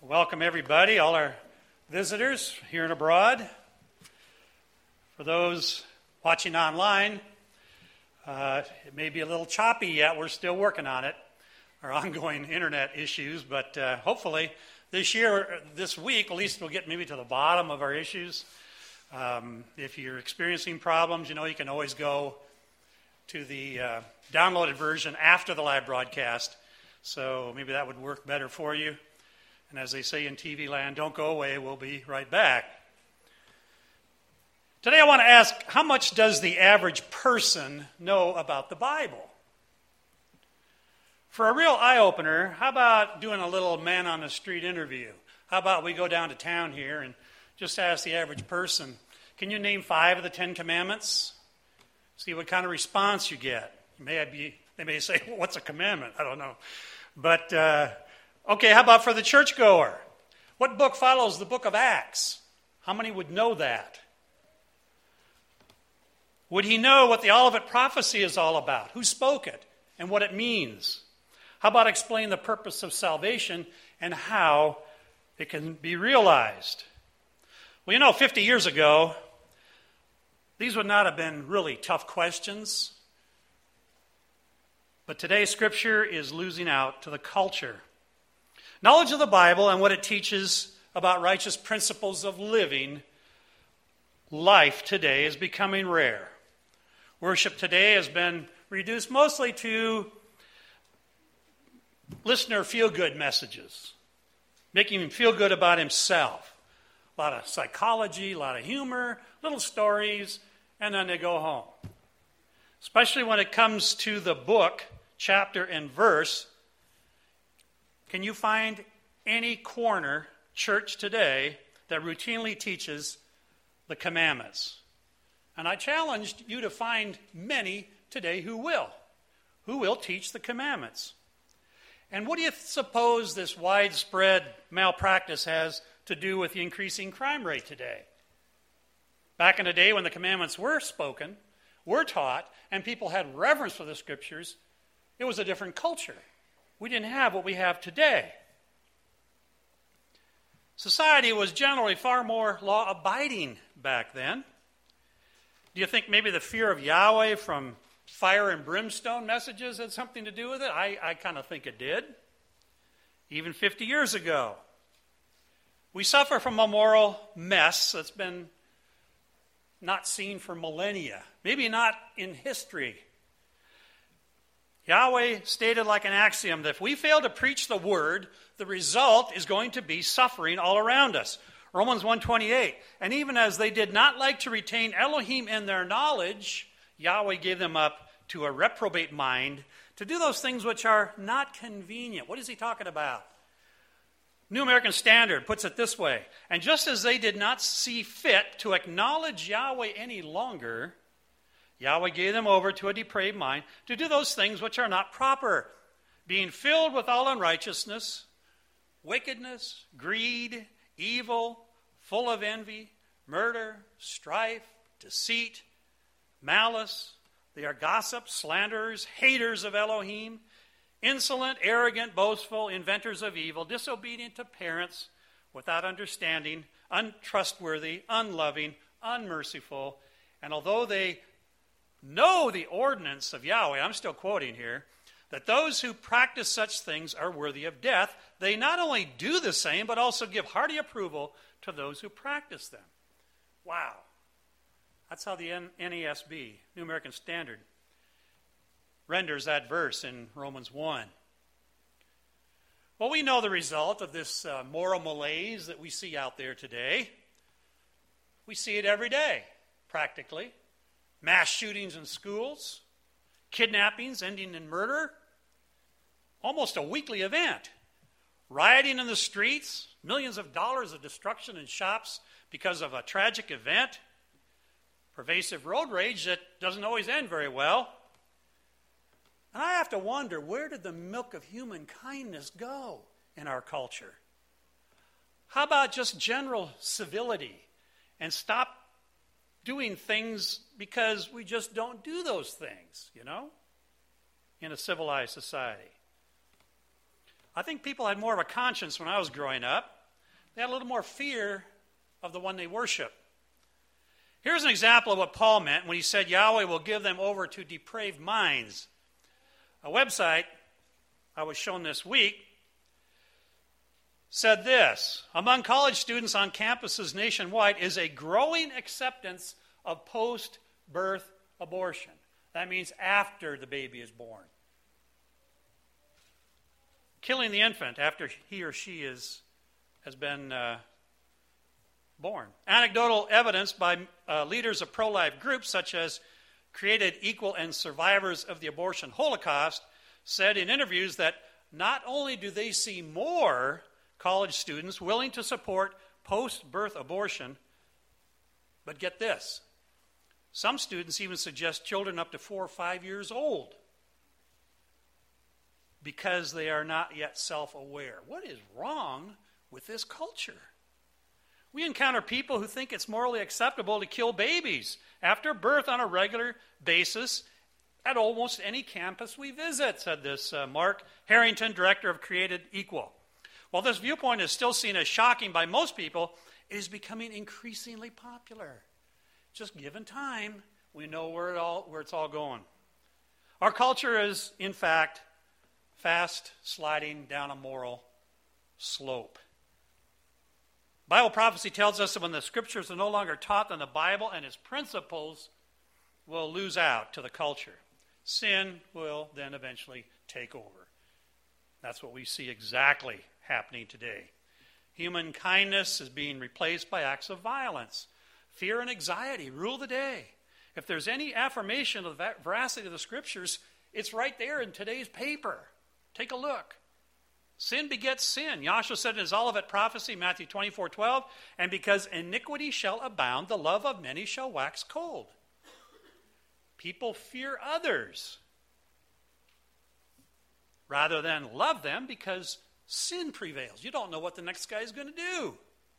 Welcome everybody, all our visitors here and abroad. For those watching online, it may be a little choppy yet. We're still working on it, our ongoing internet issues, but hopefully this week, at least we'll get maybe to the bottom of our issues. If you're experiencing problems, you can always go to the downloaded version after the live broadcast, so maybe that would work better for you. And as they say in TV land, don't go away, we'll be right back. Today I want to ask, how much does the average person know about the Bible? For a real eye-opener, how about doing a little man-on-the-street interview? How about we go down to town here and just ask the average person, can you name 5 of the 10 commandments? See what kind of response you get. They may say, well, what's a commandment? I don't know. But okay, how about for the churchgoer? What book follows the book of Acts? How many would know that? Would he know what the Olivet prophecy is all about? Who spoke it and what it means? How about explain the purpose of salvation and how it can be realized? Well, 50 years ago, these would not have been really tough questions. But today, Scripture is losing out to the culture. Knowledge of the Bible and what it teaches about righteous principles of living life today is becoming rare. Worship today has been reduced mostly to listener feel-good messages, making him feel good about himself. A lot of psychology, a lot of humor, little stories, and then they go home. Especially when it comes to the book, chapter, and verse. Can you find any corner church today that routinely teaches the commandments? And I challenged you to find many today who will teach the commandments. And what do you suppose this widespread malpractice has to do with the increasing crime rate today? Back in the day when the commandments were spoken, were taught, and people had reverence for the Scriptures, it was a different culture. We didn't have what we have today. Society was generally far more law-abiding back then. Do you think maybe the fear of Yahweh from fire and brimstone messages had something to do with it? I kind of think it did. Even 50 years ago. We suffer from a moral mess that's been not seen for millennia. Maybe not in history. Yahweh stated like an axiom that if we fail to preach the word, the result is going to be suffering all around us. Romans 1:28. And even as they did not like to retain Elohim in their knowledge, Yahweh gave them up to a reprobate mind to do those things which are not convenient. What is he talking about? New American Standard puts it this way. And just as they did not see fit to acknowledge Yahweh any longer, Yahweh gave them over to a depraved mind to do those things which are not proper, being filled with all unrighteousness, wickedness, greed, evil, full of envy, murder, strife, deceit, malice. They are gossips, slanderers, haters of Elohim, insolent, arrogant, boastful, inventors of evil, disobedient to parents, without understanding, untrustworthy, unloving, unmerciful. And although they know the ordinance of Yahweh, I'm still quoting here, that those who practice such things are worthy of death, they not only do the same, but also give hearty approval to those who practice them. Wow. That's how the NASB, New American Standard, renders that verse in Romans 1. Well, we know the result of this moral malaise that we see out there today. We see it every day, practically. Mass shootings in schools, kidnappings ending in murder, almost a weekly event. Rioting in the streets, millions of dollars of destruction in shops because of a tragic event, pervasive road rage that doesn't always end very well. And I have to wonder, where did the milk of human kindness go in our culture? How about just general civility and stop doing things because we just don't do those things, in a civilized society? I think people had more of a conscience when I was growing up. They had a little more fear of the one they worship. Here's an example of what Paul meant when he said Yahweh will give them over to depraved minds. A website I was shown this week said this: among college students on campuses nationwide is a growing acceptance of post-birth abortion. That means after the baby is born. Killing the infant after he or she has been born. Anecdotal evidence by leaders of pro-life groups such as Created Equal and Survivors of the Abortion Holocaust said in interviews that not only do they see more college students willing to support post-birth abortion, but get this, some students even suggest children up to 4 or 5 years old because they are not yet self-aware. What is wrong with this culture? We encounter people who think it's morally acceptable to kill babies after birth on a regular basis at almost any campus we visit, said this Mark Harrington, director of Created Equal. While this viewpoint is still seen as shocking by most people, it is becoming increasingly popular. Just given time, we know where it's all going. Our culture is, in fact, fast sliding down a moral slope. Bible prophecy tells us that when the scriptures are no longer taught, then the Bible and its principles will lose out to the culture. Sin will then eventually take over. That's what we see exactly happening today. Human kindness is being replaced by acts of violence. Fear and anxiety rule the day. If there's any affirmation of the veracity of the scriptures, it's right there in today's paper. Take a look. Sin begets sin. Yahshua said in his Olivet prophecy, Matthew 24:12, and because iniquity shall abound, the love of many shall wax cold. People fear others rather than love them because sin prevails. You don't know what the next guy is going to do.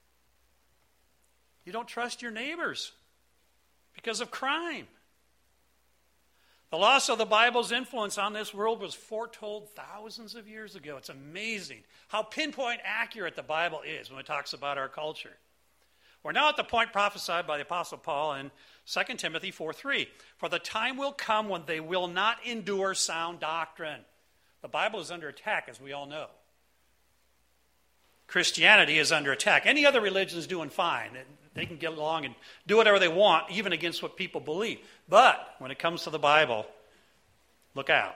You don't trust your neighbors because of crime. The loss of the Bible's influence on this world was foretold thousands of years ago. It's amazing how pinpoint accurate the Bible is when it talks about our culture. We're now at the point prophesied by the Apostle Paul in 2 Timothy 4:3. For the time will come when they will not endure sound doctrine. The Bible is under attack, as we all know. Christianity is under attack. Any other religion is doing fine. They can get along and do whatever they want, even against what people believe. But when it comes to the Bible, look out.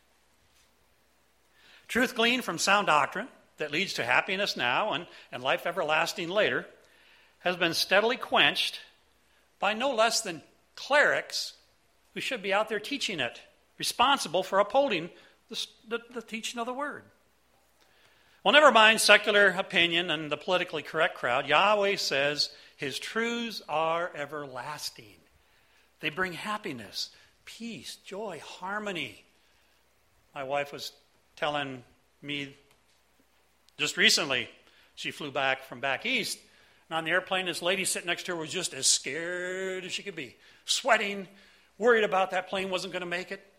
Truth gleaned from sound doctrine that leads to happiness now and life everlasting later has been steadily quenched by no less than clerics who should be out there teaching it, responsible for upholding the teaching of the Word. Well, never mind secular opinion and the politically correct crowd. Yahweh says his truths are everlasting. They bring happiness, peace, joy, harmony. My wife was telling me just recently, she flew back from back east, and on the airplane, this lady sitting next to her was just as scared as she could be, sweating, worried about that plane wasn't going to make it.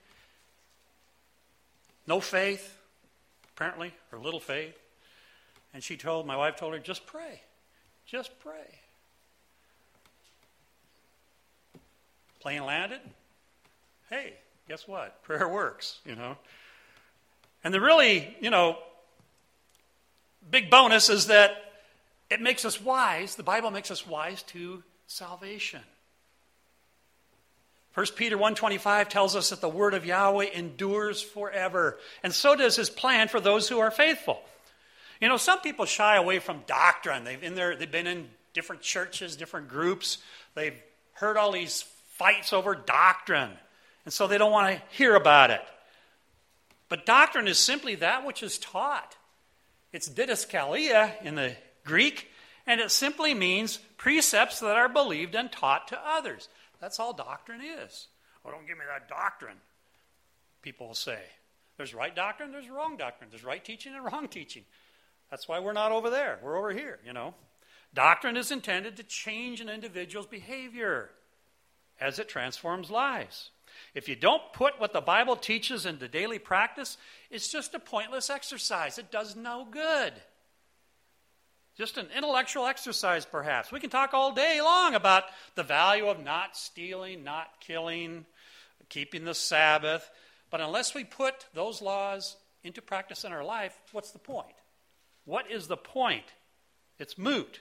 No faith, apparently, or little faith. And my wife told her, just pray. Just pray. Plane landed. Hey, guess what? Prayer works, And the really, big bonus is that it makes us wise. The Bible makes us wise to salvation. 1 Peter 1:25 tells us that the word of Yahweh endures forever. And so does his plan for those who are faithful. Some people shy away from doctrine. They've been in different churches, different groups. They've heard all these fights over doctrine. And so they don't want to hear about it. But doctrine is simply that which is taught. It's didaskalia in the Greek, and it simply means precepts that are believed and taught to others. That's all doctrine is. Oh, don't give me that doctrine, people will say. There's right doctrine, there's wrong doctrine. There's right teaching and wrong teaching. That's why we're not over there. We're over here, Doctrine is intended to change an individual's behavior as it transforms lives. If you don't put what the Bible teaches into daily practice, it's just a pointless exercise. It does no good. Just an intellectual exercise, perhaps. We can talk all day long about the value of not stealing, not killing, keeping the Sabbath. But unless we put those laws into practice in our life, what's the point? What is the point? It's moot.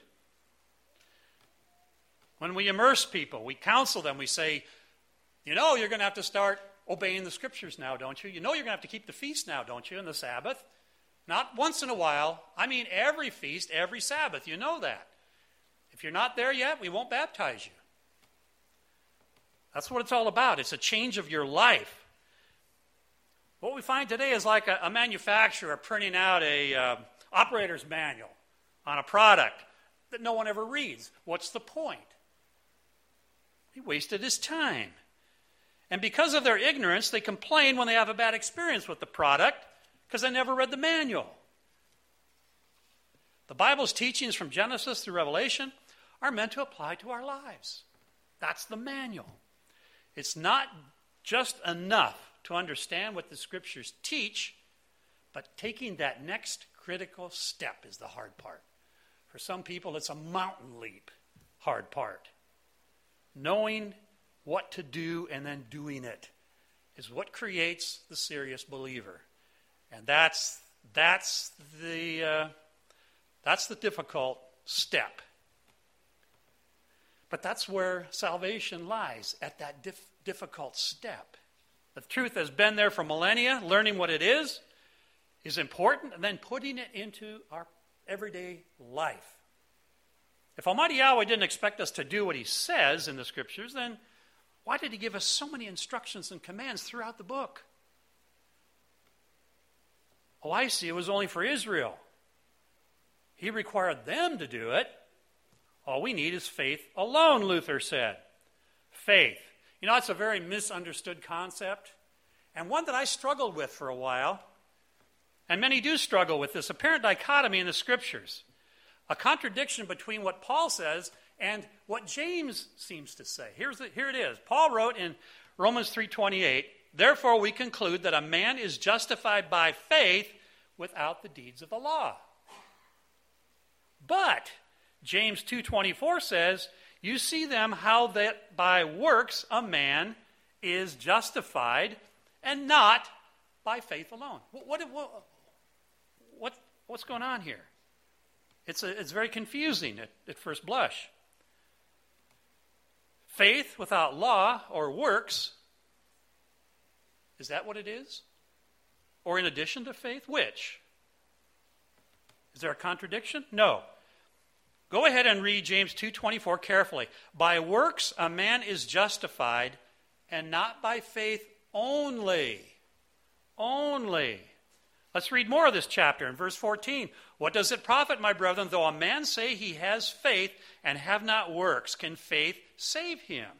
When we immerse people, we counsel them, we say, you know you're going to have to start obeying the Scriptures now, don't you? You know you're going to have to keep the feast now, don't you, and the Sabbath? Not once in a while. I mean every feast, every Sabbath. You know that. If you're not there yet, we won't baptize you. That's what it's all about. It's a change of your life. What we find today is like a manufacturer printing out a operator's manual on a product that no one ever reads. What's the point? He wasted his time. And because of their ignorance, they complain when they have a bad experience with the product because they never read the manual. The Bible's teachings from Genesis through Revelation are meant to apply to our lives. That's the manual. It's not just enough to understand what the Scriptures teach, but taking that next critical step is the hard part. For some people, it's a mountain leap, hard part. Knowing what to do and then doing it is what creates the serious believer. And that's the difficult step. But that's where salvation lies, at that difficult step. The truth has been there for millennia. Learning what it is important, and then putting it into our everyday life. If Almighty Yahweh didn't expect us to do what he says in the Scriptures, then why did he give us so many instructions and commands throughout the book? Oh, I see. It was only for Israel. He required them to do it. All we need is faith alone, Luther said. Faith. You know, it's a very misunderstood concept, and one that I struggled with for a while. And many do struggle with this apparent dichotomy in the Scriptures. A contradiction between what Paul says and what James seems to say. Here it is. Paul wrote in Romans 3:28, "Therefore we conclude that a man is justified by faith without the deeds of the law." But James 2:24 says, "You see them how that by works a man is justified and not by faith alone." What's going on here? It's very confusing at first blush. Faith without law or works, is that what it is? Or in addition to faith, which? Is there a contradiction? No. Go ahead and read James 2:24 carefully. "By works a man is justified, and not by faith only." Only. Let's read more of this chapter in verse 14. "What does it profit, my brethren, though a man say he has faith and have not works? Can faith save him?"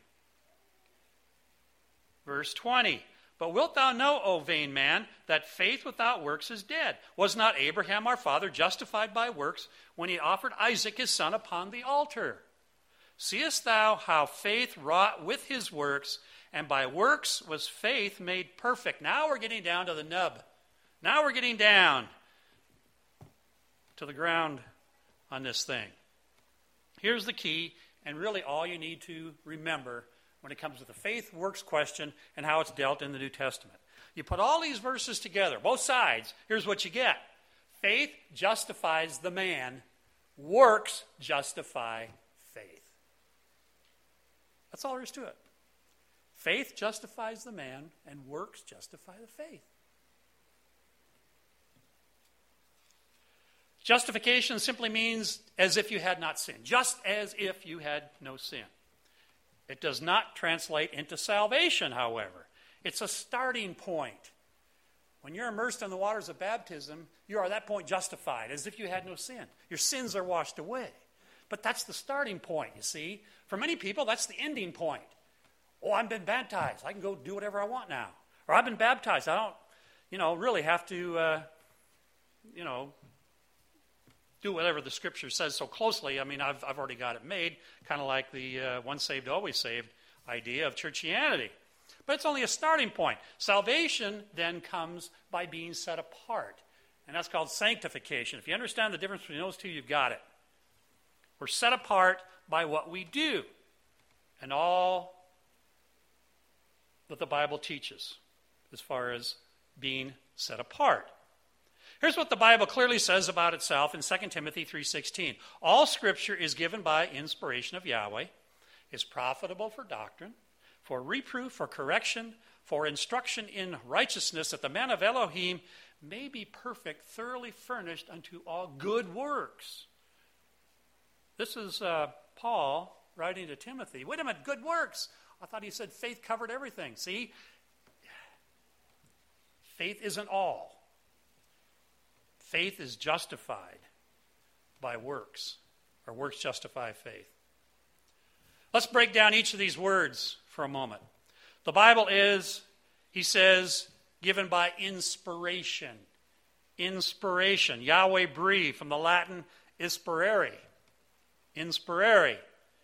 Verse 20. "But wilt thou know, O vain man, that faith without works is dead? Was not Abraham our father justified by works when he offered Isaac his son upon the altar? Seest thou how faith wrought with his works, and by works was faith made perfect?" Now we're getting down to the nub. Now we're getting down to the ground on this thing. Here's the key, and really all you need to remember when it comes to the faith works question and how it's dealt in the New Testament. You put all these verses together, both sides, here's what you get. Faith justifies the man. Works justify faith. That's all there is to it. Faith justifies the man, and works justify the faith. Justification simply means as if you had not sinned, just as if you had no sin. It does not translate into salvation, however. It's a starting point. When you're immersed in the waters of baptism, you are at that point justified, as if you had no sin. Your sins are washed away. But that's the starting point, you see. For many people, that's the ending point. Oh, I've been baptized. I can go do whatever I want now. Or I've been baptized. I don't, really have to, do whatever the Scripture says so closely. I mean, I've already got it made, kind of like the once saved, always saved idea of churchianity. But it's only a starting point. Salvation then comes by being set apart. And that's called sanctification. If you understand the difference between those two, you've got it. We're set apart by what we do and all that the Bible teaches as far as being set apart. Here's what the Bible clearly says about itself in 2 Timothy 3:16. All Scripture is given by inspiration of Yahweh, is profitable for doctrine, for reproof, for correction, for instruction in righteousness, that the man of Elohim may be perfect, thoroughly furnished unto all good works. This is Paul writing to Timothy. Wait a minute, good works. I thought he said faith covered everything. See, faith isn't all. Faith is justified by works, or works justify faith. Let's break down each of these words for a moment. The Bible is, he says, given by inspiration. Inspiration. Yahweh breathed, from the Latin inspirare. Inspirare.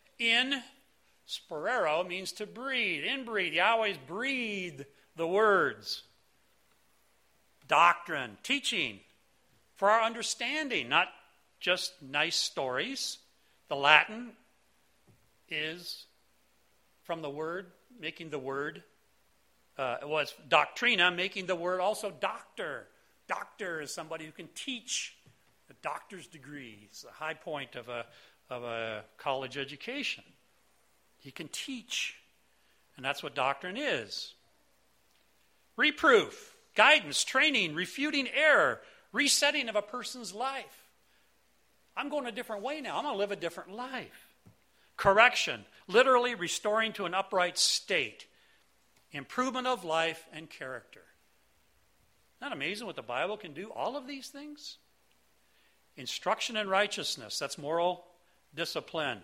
Inspirero means to breathe. Inbreathe. Yahweh's breathed the words. Doctrine. Teaching. For our understanding, not just nice stories. The Latin is from the word, making the word, it was doctrina, making the word also doctor. Doctor is somebody who can teach. A doctor's degree is the high point of a college education. He can teach, and that's what doctrine is. Reproof, guidance, training, refuting error, resetting of a person's life. I'm going a different way now. I'm going to live a different life. Correction, literally restoring to an upright state. Improvement of life and character. Isn't that amazing what the Bible can do? All of these things. Instruction in righteousness, that's moral discipline.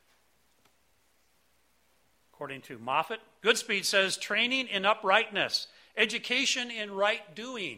According to Moffat, Goodspeed says training in uprightness, education in right doing.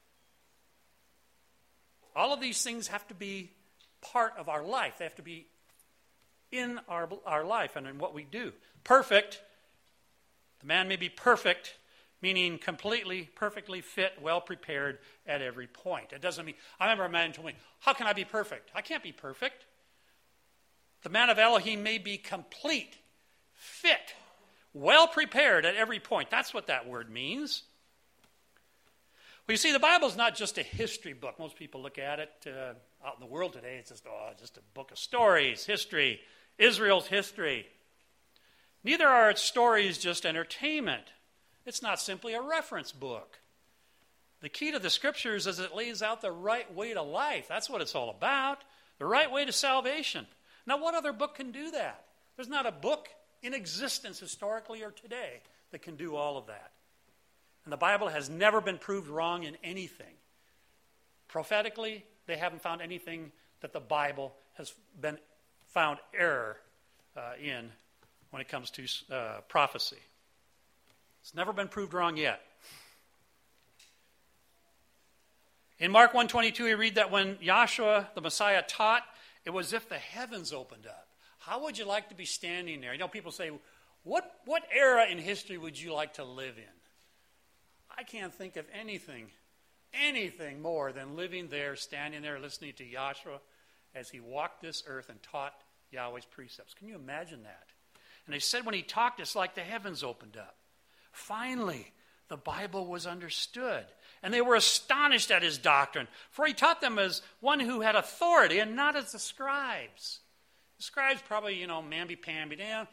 All of these things have to be part of our life. They have to be in our life and in what we do. Perfect. The man may be perfect, meaning completely, perfectly fit, well prepared at every point. It doesn't mean, I remember a man told me, how can I be perfect? I can't be perfect. The man of Elohim may be complete, fit, well prepared at every point. That's what that word means. Well, you see, the Bible is not just a history book. Most people look at it out in the world today. It's just a book of stories, history, Israel's history. Neither are its stories just entertainment. It's not simply a reference book. The key to the Scriptures is it lays out the right way to life. That's what it's all about, the right way to salvation. Now, what other book can do that? There's not a book in existence historically or today that can do all of that. And the Bible has never been proved wrong in anything. Prophetically, they haven't found anything that the Bible has been found error in when it comes to prophecy. It's never been proved wrong yet. In Mark 1:22, we read that when Yahshua, the Messiah, taught, it was as if the heavens opened up. How would you like to be standing there? You know, people say, what era in history would you like to live in? I can't think of anything more than living there, standing there, listening to Yahshua as he walked this earth and taught Yahweh's precepts. Can you imagine that? And they said when he talked, it's like the heavens opened up. Finally, the Bible was understood. And they were astonished at his doctrine, for he taught them as one who had authority and not as the scribes. The scribes probably, mamby-pamby down.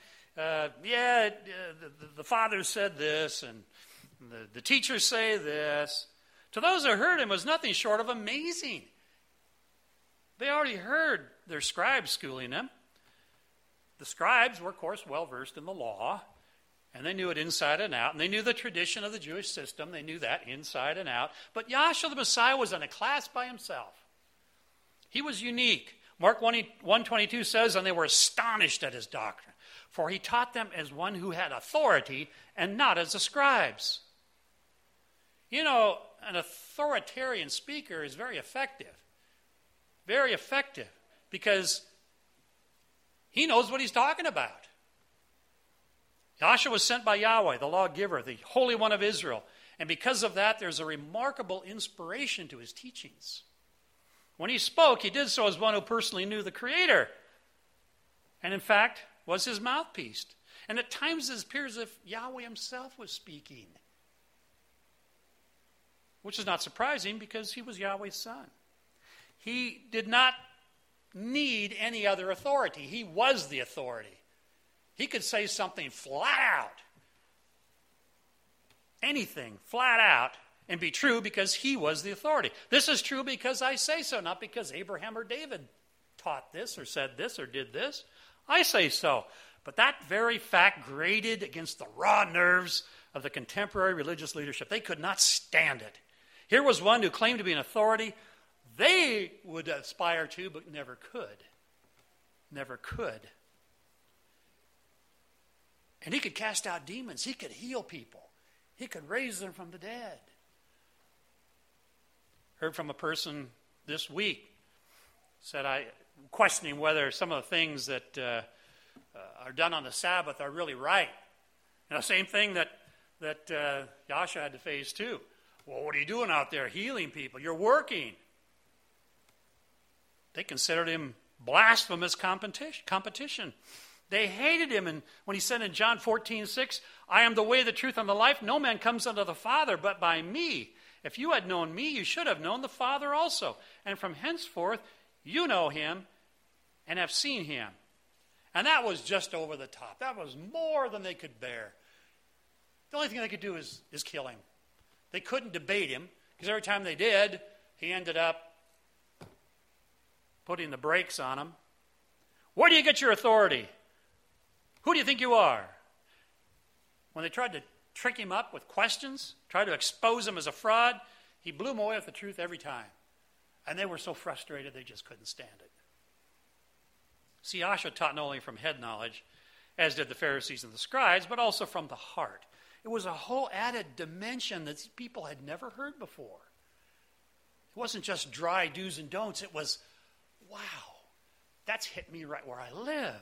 The father said this, and the teachers say this. To those who heard him, it was nothing short of amazing. They already heard their scribes schooling them. The scribes were, of course, well-versed in the law, and they knew it inside and out, and they knew the tradition of the Jewish system. They knew that inside and out. But Yahshua the Messiah was in a class by himself. He was unique. Mark 1:22 says, and they were astonished at his doctrine, for he taught them as one who had authority and not as the scribes. You know, an authoritarian speaker is very effective. Very effective, because he knows what he's talking about. Yahshua was sent by Yahweh, the lawgiver, the Holy One of Israel. And because of that, there's a remarkable inspiration to his teachings. When he spoke, he did so as one who personally knew the Creator. and in fact was his mouthpiece. And at times it appears as if Yahweh himself was speaking, which is not surprising because he was Yahweh's son. He did not need any other authority. He was the authority. He could say something flat out, anything flat out, and be true because he was the authority. This is true because I say so, not because Abraham or David taught this or said this or did this. I say so. But that very fact grated against the raw nerves of the contemporary religious leadership. They could not stand it. Here was one who claimed to be an authority they would aspire to, but never could. Never could. And he could cast out demons. He could heal people. He could raise them from the dead. Heard from a person this week, said, questioning whether some of the things that are done on the Sabbath are really right. Same thing that Yahshua had to face too. Well, what are you doing out there healing people? You're working. They considered him blasphemous competition. They hated him. And when he said in John 14:6, I am the way, the truth, and the life. No man comes unto the Father but by me. If you had known me, you should have known the Father also. And from henceforth, you know him and have seen him. And that was just over the top. That was more than they could bear. The only thing they could do is kill him. They couldn't debate him, because every time they did, he ended up putting the brakes on him. Where do you get your authority? Who do you think you are? When they tried to trick him up with questions, tried to expose him as a fraud, he blew them away with the truth every time. And they were so frustrated they just couldn't stand it. See, Yahshua taught not only from head knowledge, as did the Pharisees and the scribes, but also from the heart. It was a whole added dimension that these people had never heard before. It wasn't just dry do's and don'ts. It was, wow, that's hit me right where I live.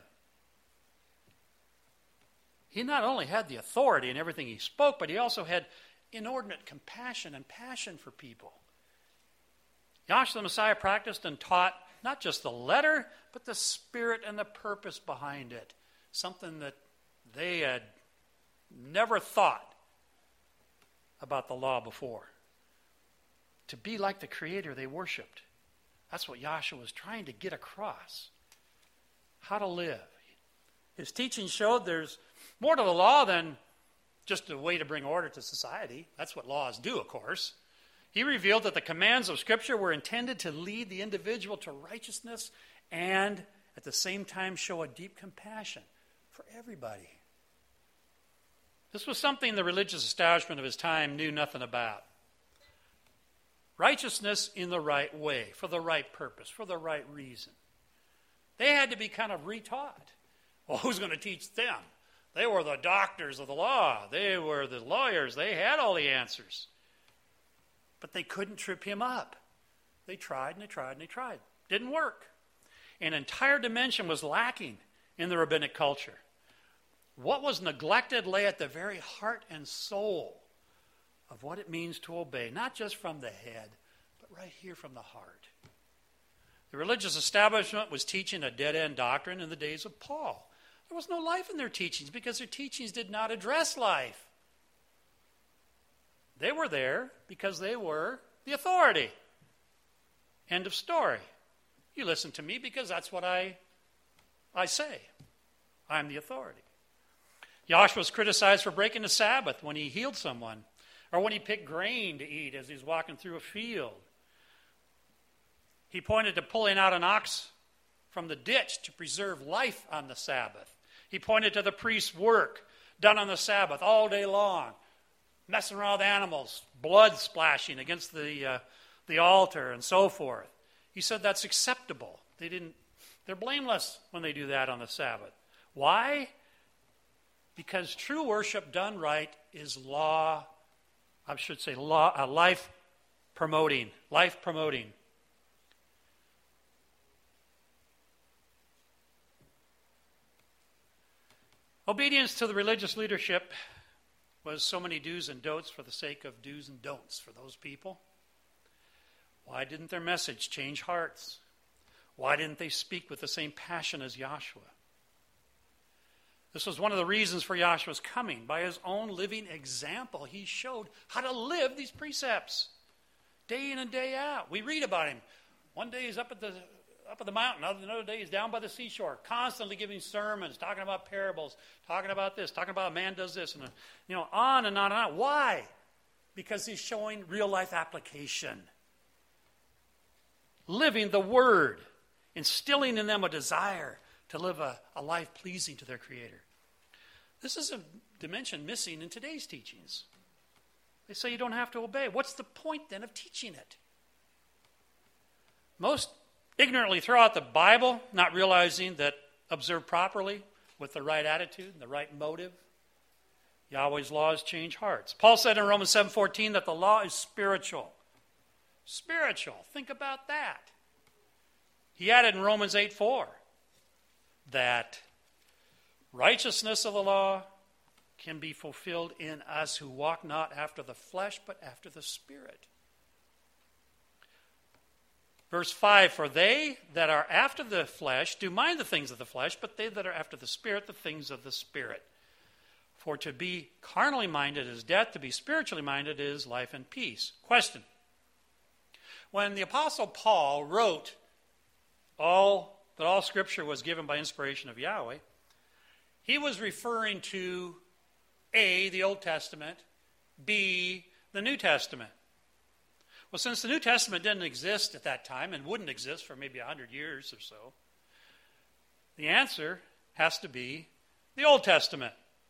He not only had the authority in everything he spoke, but he also had inordinate compassion and passion for people. Yahshua the Messiah practiced and taught not just the letter, but the spirit and the purpose behind it. Something that they had never thought about the law before. To be like the Creator they worshipped. That's what Yahshua was trying to get across. How to live. His teaching showed there's more to the law than just a way to bring order to society. That's what laws do, of course. He revealed that the commands of Scripture were intended to lead the individual to righteousness and at the same time show a deep compassion for everybody. This was something the religious establishment of his time knew nothing about. Righteousness in the right way, for the right purpose, for the right reason. They had to be kind of retaught. Well, who's going to teach them? They were the doctors of the law. They were the lawyers. They had all the answers. But they couldn't trip him up. They tried and they tried and they tried. Didn't work. An entire dimension was lacking in the rabbinic culture. What was neglected lay at the very heart and soul of what it means to obey, not just from the head, but right here from the heart. The religious establishment was teaching a dead-end doctrine in the days of Paul. There was no life in their teachings because their teachings did not address life. They were there because they were the authority. End of story. You listen to me because that's what I say. I'm the authority. Yahshua was criticized for breaking the Sabbath when he healed someone, or when he picked grain to eat as he was walking through a field. He pointed to pulling out an ox from the ditch to preserve life on the Sabbath. He pointed to the priest's work done on the Sabbath all day long, messing around with animals, blood splashing against the altar and so forth. He said that's acceptable. They're blameless when they do that on the Sabbath. Why? Because true worship done right is life promoting. Life promoting. Obedience to the religious leadership was so many do's and don'ts for the sake of do's and don'ts for those people. Why didn't their message change hearts? Why didn't they speak with the same passion as Yahshua? This was one of the reasons for Yahshua's coming. By his own living example, he showed how to live these precepts day in and day out. We read about him. One day he's up at the mountain. Another day he's down by the seashore, constantly giving sermons, talking about parables, talking about this, talking about a man does this, and on and on and on. Why? Because he's showing real life application. Living the Word, instilling in them a desire to live a life pleasing to their Creator. This is a dimension missing in today's teachings. They say you don't have to obey. What's the point then of teaching it? Most ignorantly throw out the Bible, not realizing that observed properly with the right attitude and the right motive, Yahweh's laws change hearts. Paul said in Romans 7:14 that the law is spiritual. Spiritual. Think about that. He added in Romans 8:4 that righteousness of the law can be fulfilled in us who walk not after the flesh, but after the Spirit. Verse 5, for they that are after the flesh do mind the things of the flesh, but they that are after the Spirit, the things of the Spirit. For to be carnally minded is death, to be spiritually minded is life and peace. Question. When the Apostle Paul wrote that all Scripture was given by inspiration of Yahweh, he was referring to A, the Old Testament, B, the New Testament. Well, since the New Testament didn't exist at that time and wouldn't exist for maybe 100 years or so, the answer has to be the Old Testament.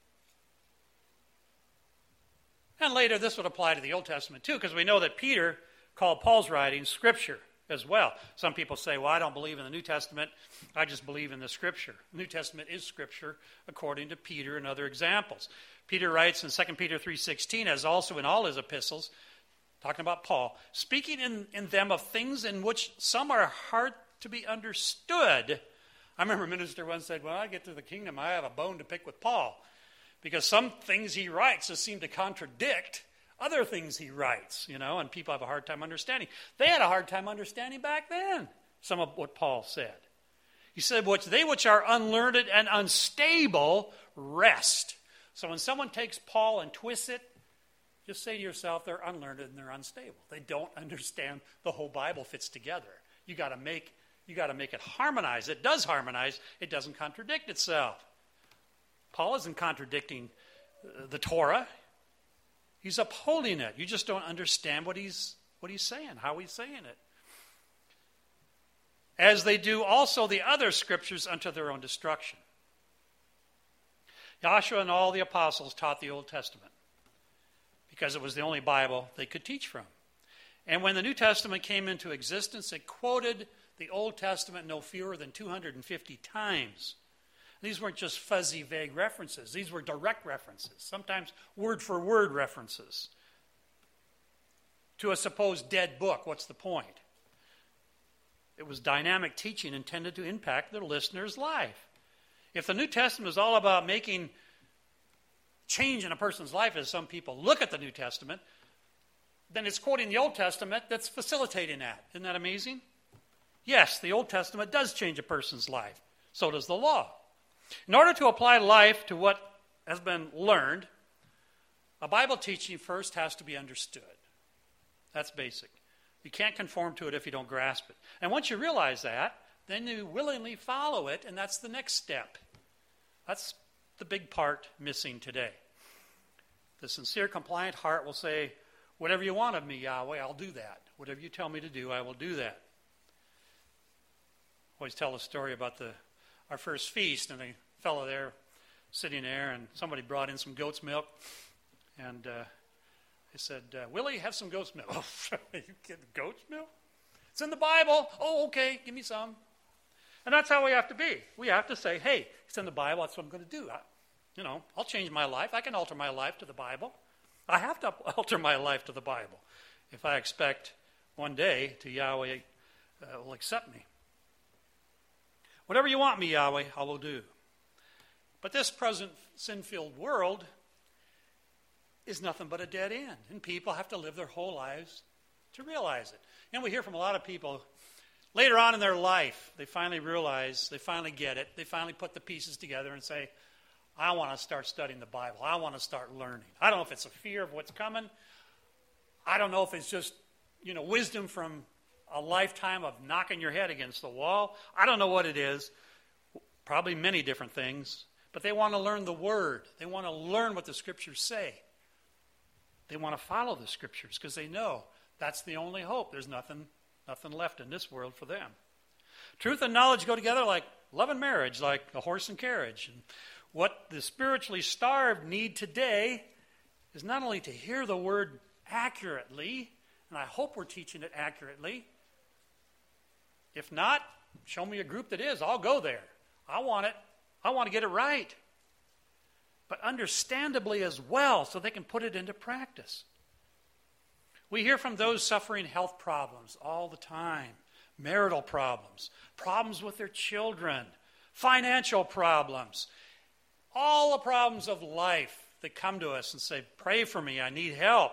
And later this would apply to the Old Testament too, because we know that Peter called Paul's writings Scripture as well. Some people say, well, I don't believe in the New Testament, I just believe in the Scripture. The New Testament is Scripture according to Peter and other examples. Peter writes in 2 Peter 3:16, as also in all his epistles, talking about Paul, speaking in them of things in which some are hard to be understood. I remember a minister once said, when I get to the kingdom, I have a bone to pick with Paul, because some things he writes just seem to contradict other things he writes, and people have a hard time understanding. They had a hard time understanding back then some of what Paul said. He said, they which are unlearned and unstable rest. So when someone takes Paul and twists it, just say to yourself, they're unlearned and they're unstable. They don't understand the whole Bible fits together. You got to make it harmonize. It does harmonize. It doesn't contradict itself. Paul isn't contradicting the Torah. He's upholding it. You just don't understand what he's saying, how he's saying it. As they do also the other scriptures unto their own destruction. Yahshua and all the apostles taught the Old Testament because it was the only Bible they could teach from. And when the New Testament came into existence, it quoted the Old Testament no fewer than 250 times. These weren't just fuzzy, vague references. These were direct references, sometimes word-for-word references to a supposed dead book. What's the point? It was dynamic teaching intended to impact the listener's life. If the New Testament is all about making change in a person's life, as some people look at the New Testament, then it's quoting the Old Testament that's facilitating that. Isn't that amazing? Yes, the Old Testament does change a person's life. So does the law. In order to apply life to what has been learned, a Bible teaching first has to be understood. That's basic. You can't conform to it if you don't grasp it. And once you realize that, then you willingly follow it, and that's the next step. That's the big part missing today. The sincere, compliant heart will say, whatever you want of me, Yahweh, I'll do that. Whatever you tell me to do, I will do that. I always tell a story about our first feast, and a fellow there sitting there, and somebody brought in some goat's milk, and they said, Willie, have some goat's milk. Oh, you get goat's milk? It's in the Bible. Oh, okay, give me some. And that's how we have to be. We have to say, hey, it's in the Bible, that's what I'm going to do. I'll change my life. I can alter my life to the Bible. I have to alter my life to the Bible if I expect one day to Yahweh will accept me. Whatever you want me, Yahweh, I will do. But this present sin-filled world is nothing but a dead end. And people have to live their whole lives to realize it. And we hear from a lot of people, later on in their life, they finally realize, they finally get it, they finally put the pieces together and say, I want to start studying the Bible. I want to start learning. I don't know if it's a fear of what's coming. I don't know if it's just, wisdom from a lifetime of knocking your head against the wall. I don't know what it is. Probably many different things. But they want to learn the Word. They want to learn what the Scriptures say. They want to follow the Scriptures because they know that's the only hope. There's nothing left in this world for them. Truth and knowledge go together like love and marriage, like a horse and carriage. And what the spiritually starved need today is not only to hear the Word accurately, and I hope we're teaching it accurately. If not, show me a group that is. I'll go there. I want it. I want to get it right. But understandably as well, so they can put it into practice. We hear from those suffering health problems all the time. Marital problems, problems with their children, financial problems, all the problems of life that come to us and say, pray for me, I need help.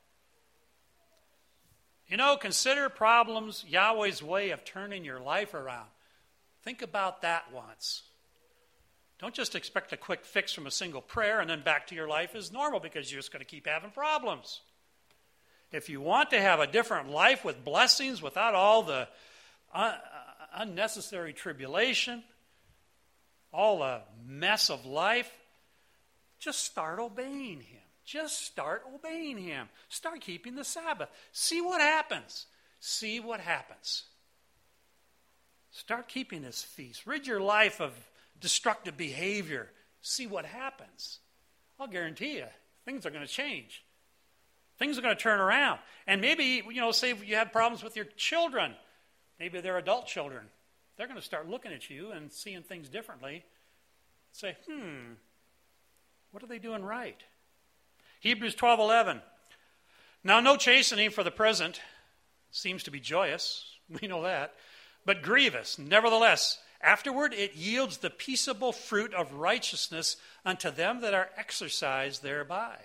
Consider problems Yahweh's way of turning your life around. Think about that once. Don't just expect a quick fix from a single prayer and then back to your life as normal because you're just going to keep having problems. If you want to have a different life with blessings, without all the unnecessary tribulation, all the mess of life, just start obeying Him. Just start obeying Him. Start keeping the Sabbath. See what happens. See what happens. Start keeping His feast. Rid your life of destructive behavior. See what happens. I'll guarantee you, things are going to change. Things are going to turn around. And maybe, say you have problems with your children. Maybe they're adult children. They're going to start looking at you and seeing things differently. Say, what are they doing right? Hebrews 12:11. Now no chastening for the present seems to be joyous. We know that. But grievous. Nevertheless, afterward it yields the peaceable fruit of righteousness unto them that are exercised thereby.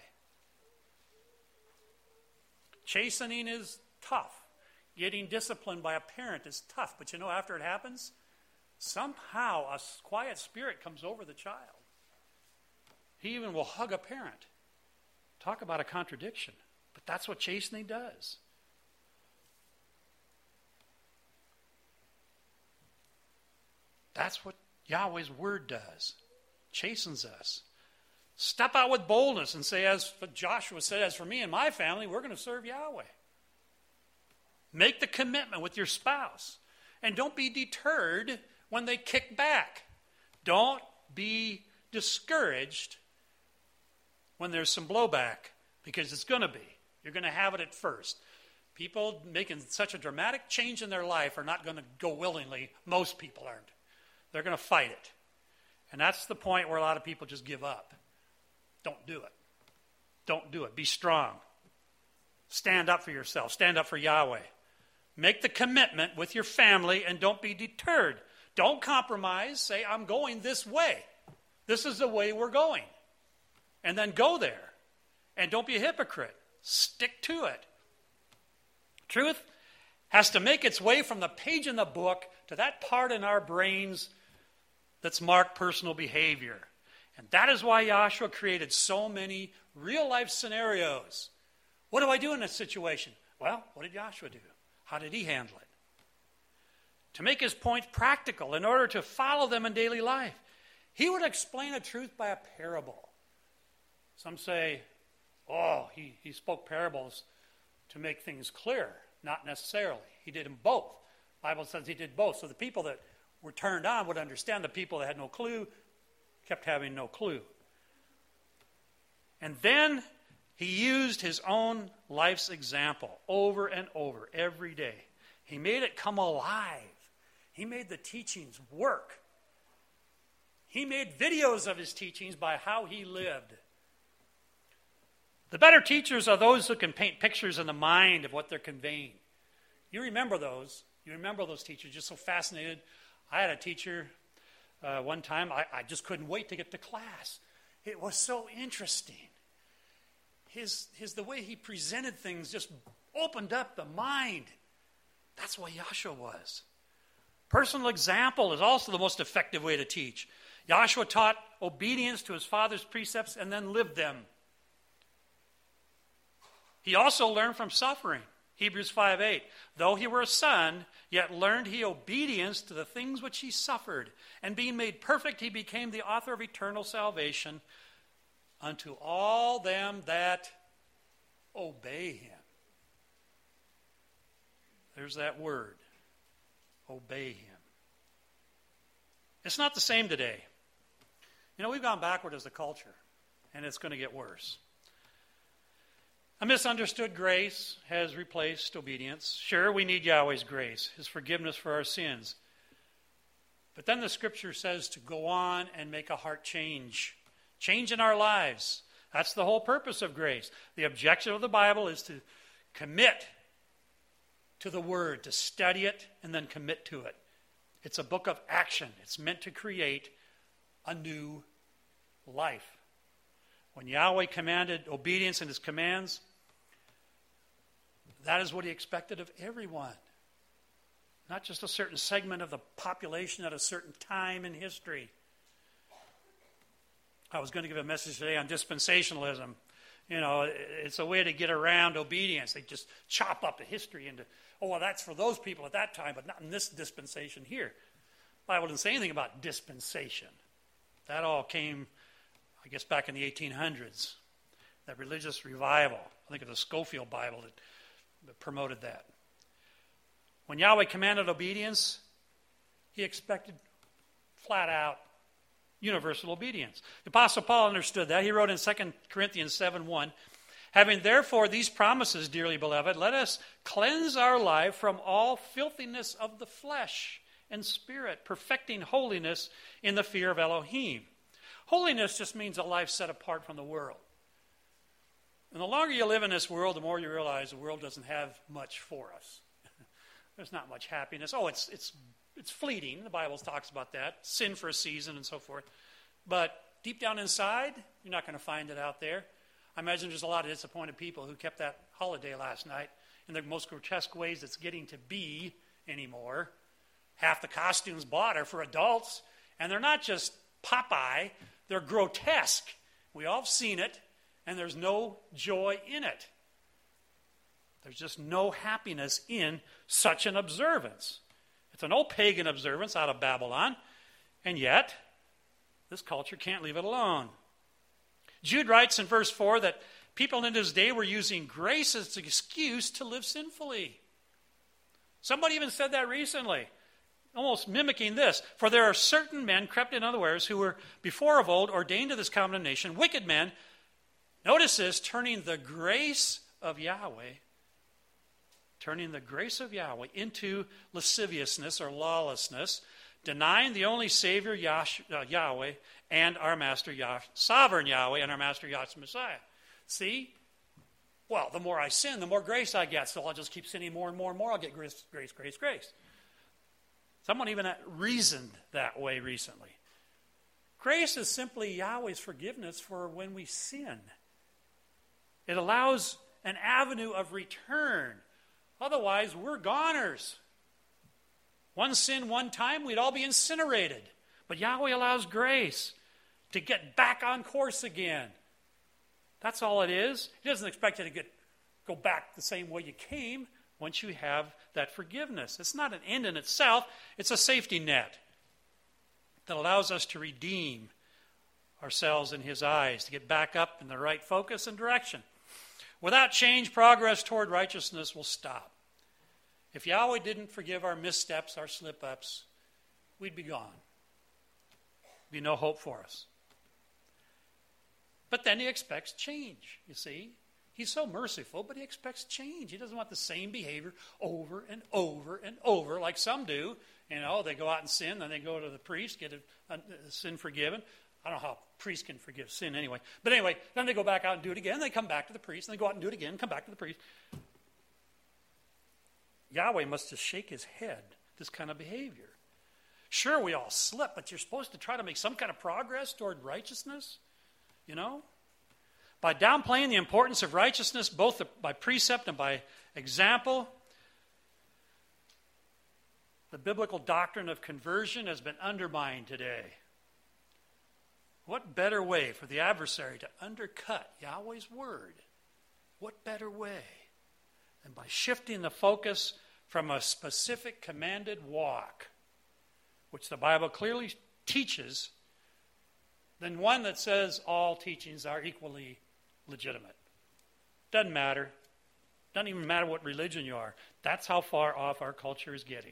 Chastening is tough. Getting disciplined by a parent is tough. But after it happens, somehow a quiet spirit comes over the child. He even will hug a parent. Talk about a contradiction. But that's what chastening does. That's what Yahweh's word does. Chastens us. Step out with boldness and say, as Joshua said, as for me and my family, we're going to serve Yahweh. Make the commitment with your spouse. And don't be deterred when they kick back. Don't be discouraged when there's some blowback, because it's going to be. You're going to have it at first. People making such a dramatic change in their life are not going to go willingly. Most people aren't. They're going to fight it. And that's the point where a lot of people just give up. Don't do it. Don't do it. Be strong. Stand up for yourself. Stand up for Yahweh. Make the commitment with your family and don't be deterred. Don't compromise. Say, I'm going this way. This is the way we're going. And then go there. And don't be a hypocrite. Stick to it. Truth has to make its way from the page in the book to that part in our brains that's marked personal behavior. And that is why Joshua created so many real-life scenarios. What do I do in this situation? Well, what did Joshua do? How did he handle it? To make his points practical in order to follow them in daily life. He would explain a truth by a parable. Some say, he spoke parables to make things clear. Not necessarily. He did them both. The Bible says he did both. So the people that were turned on would understand. The people that had no clue kept having no clue. And then he used his own life's example over and over every day. He made it come alive. He made the teachings work. He made videos of his teachings by how he lived. The better teachers are those who can paint pictures in the mind of what they're conveying. You remember those. You remember those teachers. Just so fascinated. I had a teacher one time. I just couldn't wait to get to class. It was so interesting. The way he presented things just opened up the mind. That's what Joshua was. Personal example is also the most effective way to teach. Joshua taught obedience to his father's precepts and then lived them. He also learned from suffering. Hebrews 5:8. Though he were a son, yet learned he obedience to the things which he suffered. And being made perfect, he became the author of eternal salvation unto all them that obey him. There's that word. Obey him. It's not the same today. You know, we've gone backward as a culture, and it's going to get worse. A misunderstood grace has replaced obedience. Sure, we need Yahweh's grace, his forgiveness for our sins. But then the scripture says to go on and make a heart change. Change in our lives. That's the whole purpose of grace. The objective of the Bible is to commit to the Word, to study it, and then commit to it. It's a book of action. It's meant to create a new life. When Yahweh commanded obedience in his commands, that is what he expected of everyone. Not just a certain segment of the population at a certain time in history. I was going to give a message today on dispensationalism. You know, it's a way to get around obedience. They just chop up the history into, oh, well, that's for those people at that time, but not in this dispensation here. The Bible didn't say anything about dispensation. That all came, I guess, back in the 1800s. That religious revival. I think of the Scofield Bible that promoted that. When Yahweh commanded obedience, he expected flat out universal obedience. The Apostle Paul understood that. He wrote in 2 Corinthians 7:1, having therefore these promises, dearly beloved, let us cleanse our life from all filthiness of the flesh and spirit, perfecting holiness in the fear of Elohim. Holiness just means a life set apart from the world. And the longer you live in this world, the more you realize the world doesn't have much for us. There's not much happiness. Oh, it's fleeting. The Bible talks about that. Sin for a season and so forth. But deep down inside, you're not going to find it out there. I imagine there's a lot of disappointed people who kept that holiday last night in the most grotesque ways it's getting to be anymore. Half the costumes bought are for adults, and they're not just Popeye, they're grotesque. We all have seen it, and there's no joy in it. There's just no happiness in such an observance. It's an old pagan observance out of Babylon, and yet this culture can't leave it alone. Jude writes in verse 4 that people in his day were using grace as an excuse to live sinfully. Somebody even said that recently, almost mimicking this. For there are certain men crept in unawares who were before of old ordained to this condemnation, wicked men, notice this, turning the grace of Yahweh into lasciviousness or lawlessness, denying the only Savior, Yahweh, and our Master, sovereign Yahweh, and our Master, Yahshua Messiah. See? Well, the more I sin, the more grace I get, so I'll just keep sinning more and more and more. I'll get grace, grace, grace, grace. Someone even reasoned that way recently. Grace is simply Yahweh's forgiveness for when we sin. It allows an avenue of return. Otherwise, we're goners. One sin, one time, we'd all be incinerated. But Yahweh allows grace to get back on course again. That's all it is. He doesn't expect you to go back the same way you came once you have that forgiveness. It's not an end in itself. It's a safety net that allows us to redeem ourselves in his eyes, to get back up in the right focus and direction. Without change, progress toward righteousness will stop. If Yahweh didn't forgive our missteps, our slip-ups, we'd be gone. There'd be no hope for us. But then he expects change, you see. He's so merciful, but he expects change. He doesn't want the same behavior over and over and over like some do. You know, they go out and sin, then they go to the priest, get a sin forgiven. I don't know how priests can forgive sin anyway. But anyway, then they go back out and do it again. They come back to the priest, and they go out and do it again, come back to the priest. Yahweh must just shake his head, this kind of behavior. Sure, we all slip, but you're supposed to try to make some kind of progress toward righteousness, you know? By downplaying the importance of righteousness, both by precept and by example, The biblical doctrine of conversion has been undermined today. What better way for the adversary to undercut Yahweh's word? What better way than by shifting the focus from a specific commanded walk, which the Bible clearly teaches, than one that says all teachings are equally legitimate. Doesn't matter. Doesn't even matter what religion you are. That's how far off our culture is getting.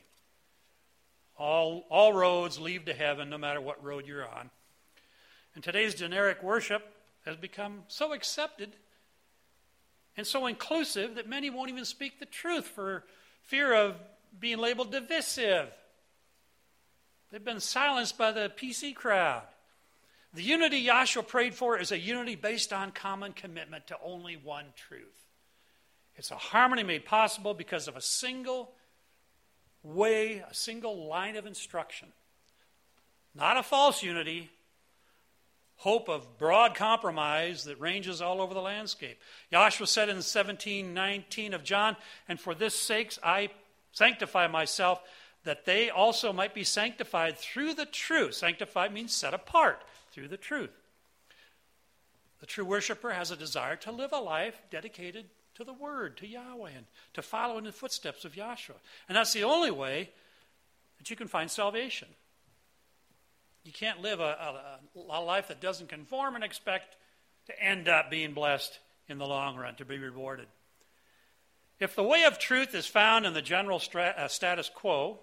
All roads lead to heaven, no matter what road you're on. And today's generic worship has become so accepted and so inclusive that many won't even speak the truth for fear of being labeled divisive. They've been silenced by the PC crowd. The unity Yahshua prayed for is a unity based on common commitment to only one truth. It's a harmony made possible because of a single way, a single line of instruction. Not a false unity, hope of broad compromise that ranges all over the landscape. Yahshua said in 17:19 of John, "And for this sake I sanctify myself, that they also might be sanctified through the truth." Sanctified means set apart through the truth. The true worshiper has a desire to live a life dedicated to the Word, to Yahweh, and to follow in the footsteps of Yahshua. And that's the only way that you can find salvation. You can't live a life that doesn't conform and expect to end up being blessed in the long run, to be rewarded. If the way of truth is found in the general status quo,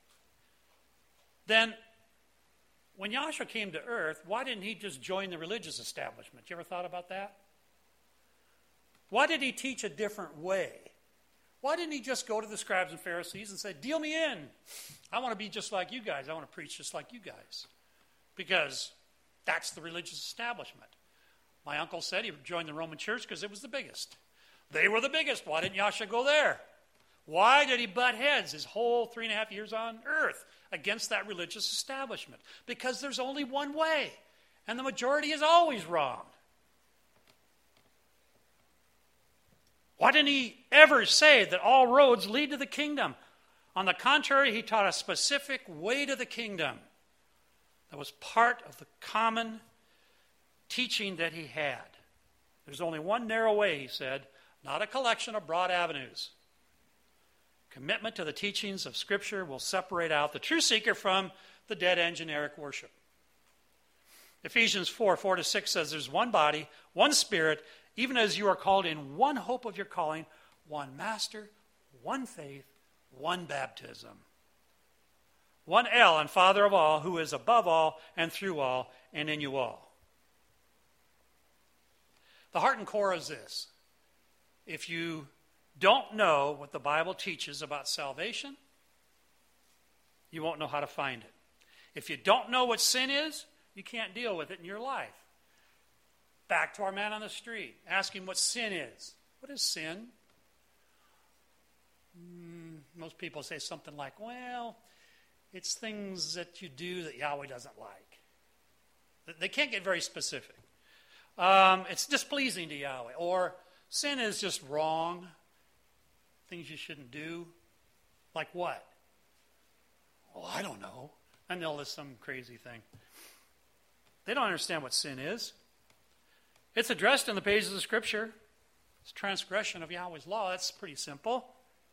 then when Yahshua came to earth, why didn't he just join the religious establishment? You ever thought about that? Why did he teach a different way? Why didn't he just go to the scribes and Pharisees and say, "Deal me in. I want to be just like you guys. I want to preach just like you guys." Because that's the religious establishment. My uncle said he joined the Roman church because it was the biggest. They were the biggest. Why didn't Yahshua go there? Why did he butt heads his whole 3.5 years on earth against that religious establishment? Because there's only one way, and the majority is always wrong. Why didn't he ever say that all roads lead to the kingdom? On the contrary, he taught a specific way to the kingdom that was part of the common teaching that he had. There's only one narrow way, he said, not a collection of broad avenues. Commitment to the teachings of Scripture will separate out the true seeker from the dead-end generic worship. Ephesians 4:4-6 says there's one body, one Spirit, even as you are called in one hope of your calling, one Master, one faith, one baptism. One El and Father of all, who is above all and through all and in you all. The heart and core is this. If you don't know what the Bible teaches about salvation, you won't know how to find it. If you don't know what sin is, you can't deal with it in your life. Back to our man on the street, ask him what sin is. What is sin? Most people say something like, well, it's things that you do that Yahweh doesn't like. They can't get very specific. It's displeasing to Yahweh. Or sin is just wrong, things you shouldn't do. Like what? Well, I don't know. And they'll list some crazy thing. They don't understand what sin is. It's addressed in the pages of Scripture. It's transgression of Yahweh's law. That's pretty simple.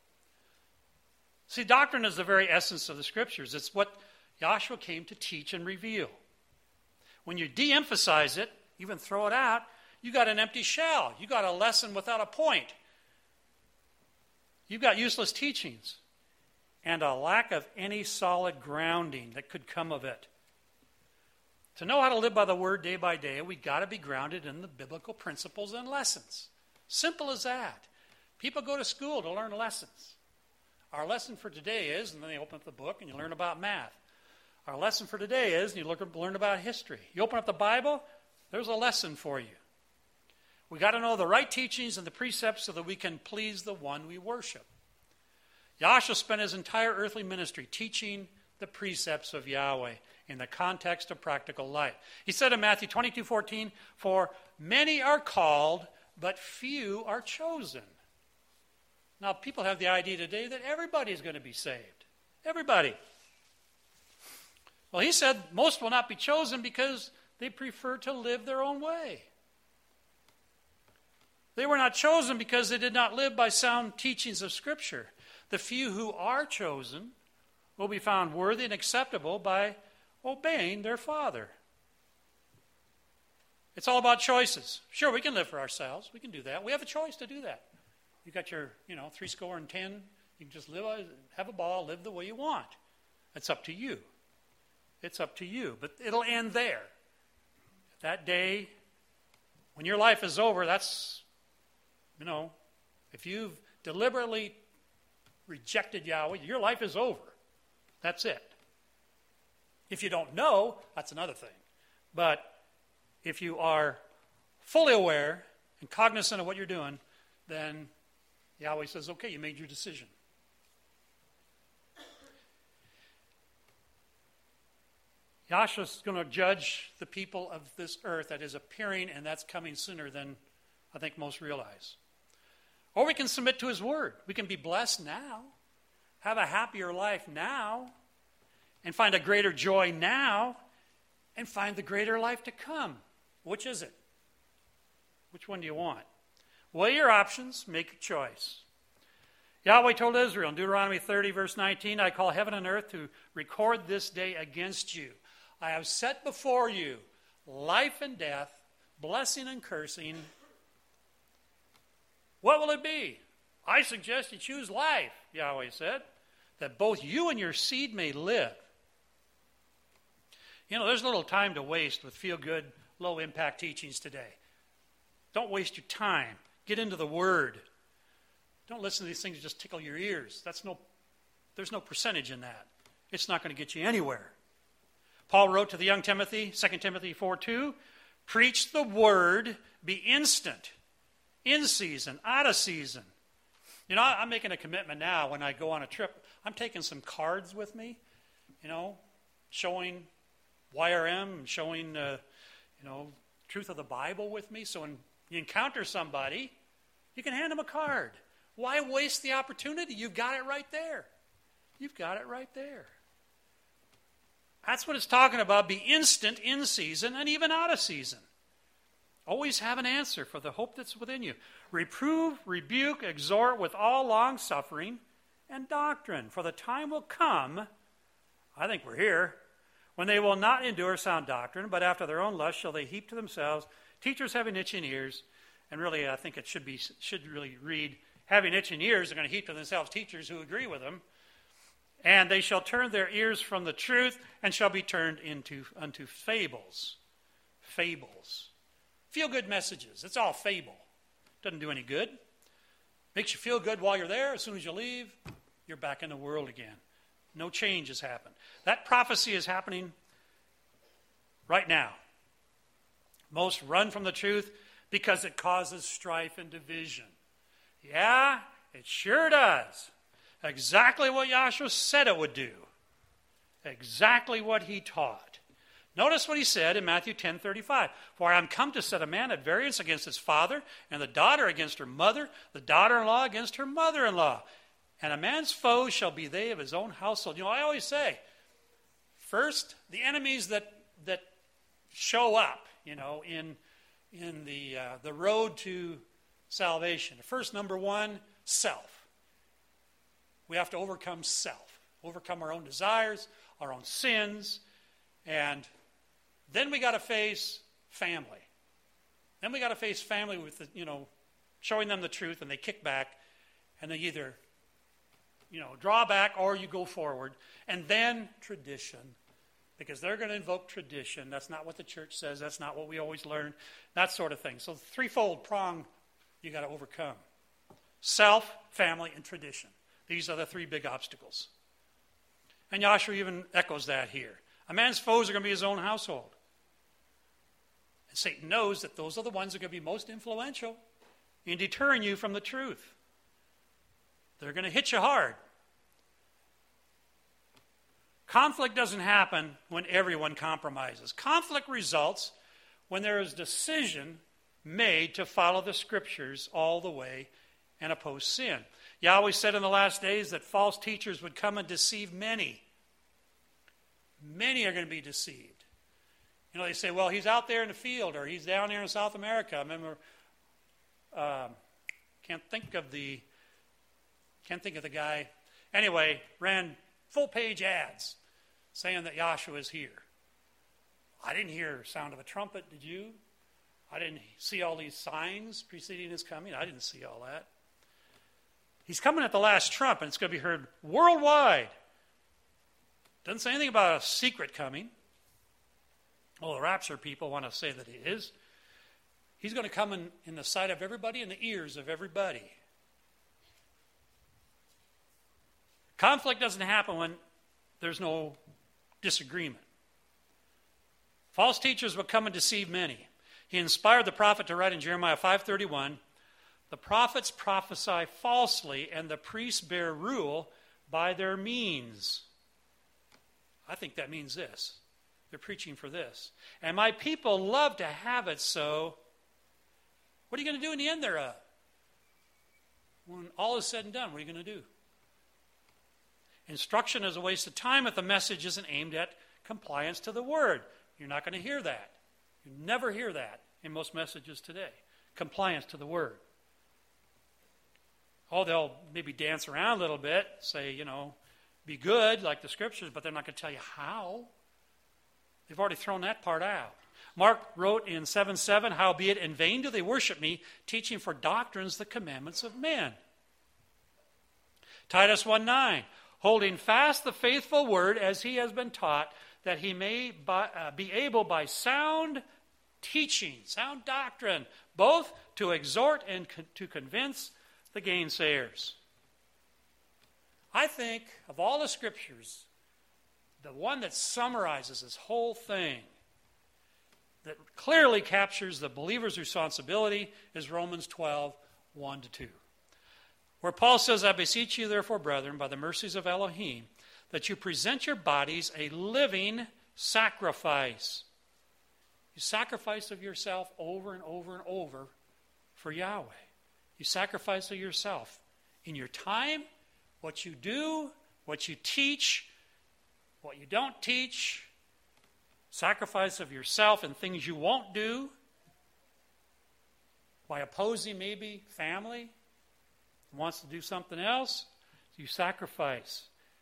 See, doctrine is the very essence of the Scriptures. It's what Yahshua came to teach and reveal. When you de-emphasize it, even throw it out, you got an empty shell. You got a lesson without a point. You've got useless teachings and a lack of any solid grounding that could come of it. To know how to live by the Word day by day, we've got to be grounded in the biblical principles and lessons. Simple as that. People go to school to learn lessons. Our lesson for today is, and then they open up the book and you learn about math. Our lesson for today is, and you learn about history. You open up the Bible, there's a lesson for you. We've got to know the right teachings and the precepts so that we can please the one we worship. Yahshua spent his entire earthly ministry teaching the precepts of Yahweh in the context of practical life. He said in Matthew 22:14, "For many are called, but few are chosen." Now, people have the idea today that everybody is going to be saved. Everybody. Well, he said most will not be chosen because they prefer to live their own way. They were not chosen because they did not live by sound teachings of Scripture. The few who are chosen will be found worthy and acceptable by obeying their Father. It's all about choices. Sure, we can live for ourselves. We can do that. We have a choice to do that. You got your, 70. You can just live, have a ball, live the way you want. It's up to you. It's up to you. But it'll end there. That day, when your life is over, that's, if you've deliberately rejected Yahweh, your life is over. That's it. If you don't know, that's another thing. But if you are fully aware and cognizant of what you're doing, then Yahweh says, okay, you made your decision. Yahshua's going to judge the people of this earth that is appearing, and that's coming sooner than I think most realize. Or we can submit to his word. We can be blessed now, have a happier life now, and find a greater joy now, and find the greater life to come. Which is it? Which one do you want? Weigh your options, make a choice. Yahweh told Israel in Deuteronomy 30, verse 19, I call heaven and earth to record this day against you. I have set before you life and death, blessing and cursing. What will it be? I suggest you choose life, Yahweh said, that both you and your seed may live. There's little time to waste with feel-good, low-impact teachings today. Don't waste your time. Get into the Word. Don't listen to these things that just tickle your ears. There's no percentage in that. It's not going to get you anywhere. Paul wrote to the young Timothy, 2 Timothy 4:2, preach the Word, be instant, in season, out of season. I'm making a commitment now when I go on a trip. I'm taking some cards with me, showing YRM, showing, truth of the Bible with me. So when you encounter somebody, you can hand them a card. Why waste the opportunity? You've got it right there. You've got it right there. That's what it's talking about. Be instant, in season, and even out of season. Always have an answer for the hope that's within you. Reprove, rebuke, exhort with all long-suffering and doctrine. For the time will come, I think we're here, when they will not endure sound doctrine, but after their own lust shall they heap to themselves teachers having itching ears. And really, I think it should really read, having itching ears, they're going to heap to themselves teachers who agree with them. And they shall turn their ears from the truth and shall be turned unto fables. Fables. Feel-good messages. It's all fable. Doesn't do any good. Makes you feel good while you're there. As soon as you leave, you're back in the world again. No change has happened. That prophecy is happening right now. Most run from the truth because it causes strife and division. Yeah, it sure does. Exactly what Yahshua said it would do. Exactly what he taught. Notice what he said in Matthew 10:35. For I am come to set a man at variance against his father, and the daughter against her mother, the daughter-in-law against her mother-in-law. And a man's foes shall be they of his own household. I always say, first, the enemies that show up, in the road to salvation. First, number one, self. We have to overcome self, overcome our own desires, our own sins, and then we got to face family. Then we got to face family with, showing them the truth, and they kick back, and they either, draw back or you go forward. And then tradition, because they're going to invoke tradition. That's not what the church says. That's not what we always learn, that sort of thing. So threefold prong you got to overcome. Self, family, and tradition. These are the three big obstacles. And Yahshua even echoes that here. A man's foes are going to be his own household. And Satan knows that those are the ones that are going to be most influential in deterring you from the truth. They're going to hit you hard. Conflict doesn't happen when everyone compromises. Conflict results when there is decision made to follow the Scriptures all the way and oppose sin. Yahweh said in the last days that false teachers would come and deceive many. Many are going to be deceived. You know, they say, well, he's out there in the field, or he's down there in South America. I remember, can't think of the guy. Anyway, ran full-page ads saying that Yahshua is here. I didn't hear the sound of a trumpet, did you? I didn't see all these signs preceding his coming. I didn't see all that. He's coming at the last trump, and it's going to be heard worldwide. Doesn't say anything about a secret coming. Well, the rapture people want to say that he is. He's going to come in the sight of everybody, in the ears of everybody. Conflict doesn't happen when there's no disagreement. False teachers will come and deceive many. He inspired the prophet to write in Jeremiah 5:31, the prophets prophesy falsely, and the priests bear rule by their means. I think that means this. They're preaching for this. And my people love to have it so. What are you going to do in the end thereof? When all is said and done, what are you going to do? Instruction is a waste of time if the message isn't aimed at compliance to the word. You're not going to hear that. You never hear that in most messages today. Compliance to the word. Oh, they'll maybe dance around a little bit, say, be good like the scriptures, but they're not going to tell you how. They've already thrown that part out. Mark wrote in 7:7, howbeit in vain do they worship me, teaching for doctrines the commandments of men. Titus 1:9, holding fast the faithful word as he has been taught, that he may be able by sound teaching, sound doctrine, both to exhort and to convince the gainsayers. I think of all the scriptures, the one that summarizes this whole thing, that clearly captures the believer's responsibility, is Romans 12:1-2. Where Paul says, I beseech you therefore, brethren, by the mercies of Elohim, that you present your bodies a living sacrifice. You sacrifice of yourself over and over and over for Yahweh. You sacrifice of yourself in your time, what you do, what you teach, what you don't teach. Sacrifice of yourself in things you won't do by opposing maybe family who wants to do something else. You sacrifice.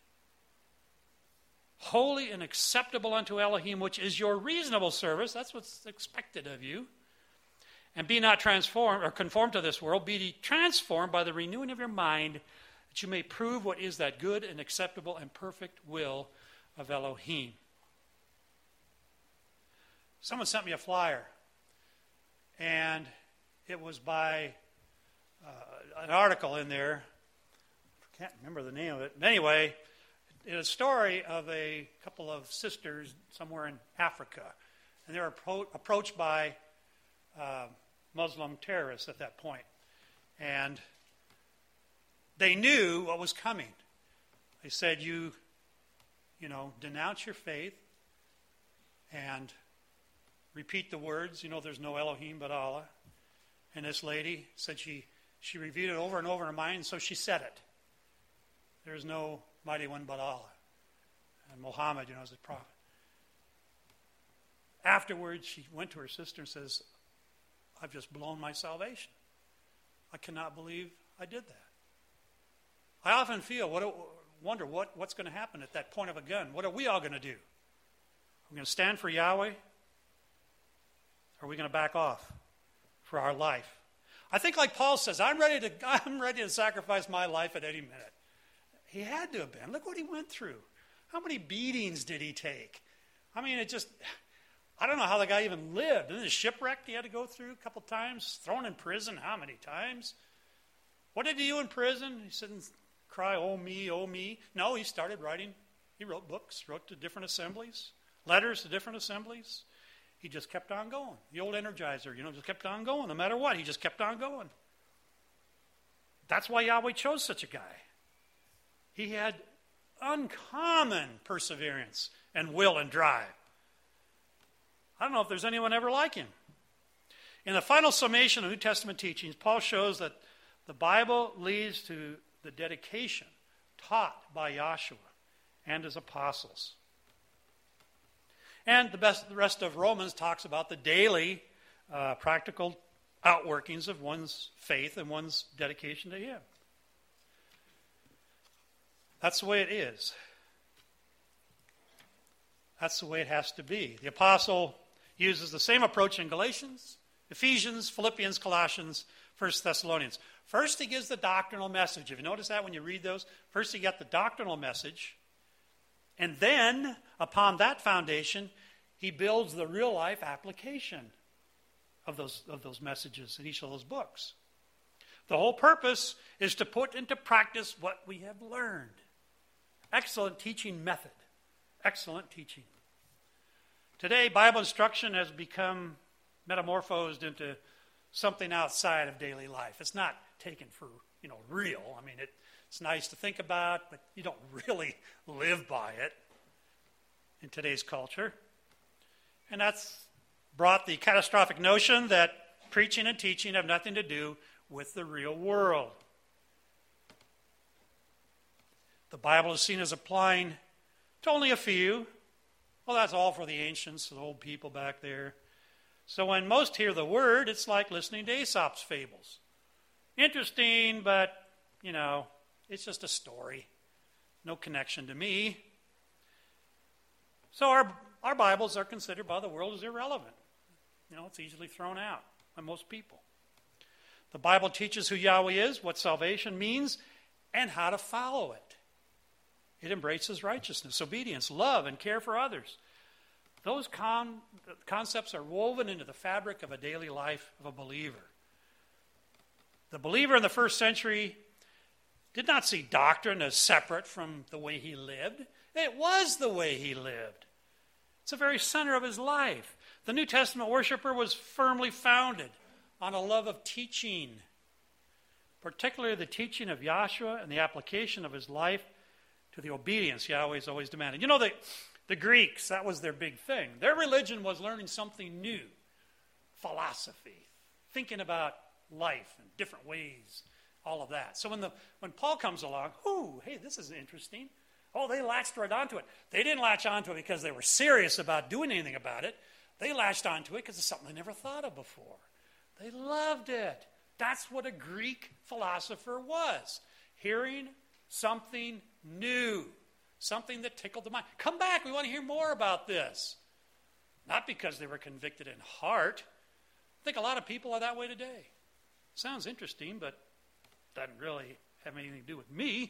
Holy and acceptable unto Elohim, which is your reasonable service. That's what's expected of you. And be not transformed or conformed to this world. Be transformed by the renewing of your mind, that you may prove what is that good and acceptable and perfect will of Elohim. Someone sent me a flyer, and it was by an article in there. I can't remember the name of it. Anyway, it's a story of a couple of sisters somewhere in Africa, and they were approached by Muslim terrorists at that point. And they knew what was coming. They said, you denounce your faith and repeat the words, there's no Elohim but Allah. And this lady said she reviewed it over and over in her mind, so she said it. There's no mighty one but Allah. And Muhammad, is a prophet. Afterwards, she went to her sister and says, I've just blown my salvation. I cannot believe I did that. I often wonder what's going to happen at that point of a gun. What are we all going to do? Are we going to stand for Yahweh? Or are we going to back off for our life? I think like Paul says, I'm ready to sacrifice my life at any minute. He had to have been. Look what he went through. How many beatings did he take? I mean, I don't know how the guy even lived. And the shipwreck he had to go through a couple times. Thrown in prison how many times? What did he do in prison? He said, cry, oh me, oh me. No, he started writing. He wrote books, wrote to different assemblies, letters to different assemblies. He just kept on going. The old Energizer, just kept on going. No matter what, he just kept on going. That's why Yahweh chose such a guy. He had uncommon perseverance and will and drive. I don't know if there's anyone ever like him. In the final summation of New Testament teachings, Paul shows that the Bible leads to the dedication taught by Joshua and his apostles. And the rest of Romans talks about the daily practical outworkings of one's faith and one's dedication to him. That's the way it is. That's the way it has to be. The apostle uses the same approach in Galatians, Ephesians, Philippians, Colossians, 1 Thessalonians. First, he gives the doctrinal message. If you notice that when you read those, first you get the doctrinal message, and then, upon that foundation, he builds the real-life application of those messages in each of those books. The whole purpose is to put into practice what we have learned. Excellent teaching method. Excellent teaching. Today, Bible instruction has become metamorphosed into something outside of daily life. It's not taken for, real. I mean, it's nice to think about, but you don't really live by it in today's culture. And that's brought the catastrophic notion that preaching and teaching have nothing to do with the real world. The Bible is seen as applying to only a few. Well, that's all for the ancients, the old people back there. So when most hear the word, it's like listening to Aesop's fables. Interesting, but, it's just a story. No connection to me. So our Bibles are considered by the world as irrelevant. It's easily thrown out by most people. The Bible teaches who Yahweh is, what salvation means, and how to follow it. It embraces righteousness, obedience, love, and care for others. Those concepts are woven into the fabric of a daily life of a believer. The believer in the first century did not see doctrine as separate from the way he lived. It was the way he lived. It's the very center of his life. The New Testament worshiper was firmly founded on a love of teaching, particularly the teaching of Yahshua and the application of his life to the obedience Yahweh has always demanded. The Greeks, that was their big thing. Their religion was learning something new, philosophy, thinking about life in different ways, all of that. So when Paul comes along, hey, this is interesting. Oh, they latched right onto it. They didn't latch onto it because they were serious about doing anything about it. They latched onto it because it's something they never thought of before. They loved it. That's what a Greek philosopher was. Hearing something new. Something that tickled the mind. Come back, we want to hear more about this. Not because they were convicted in heart. I think a lot of people are that way today. Sounds interesting, but doesn't really have anything to do with me.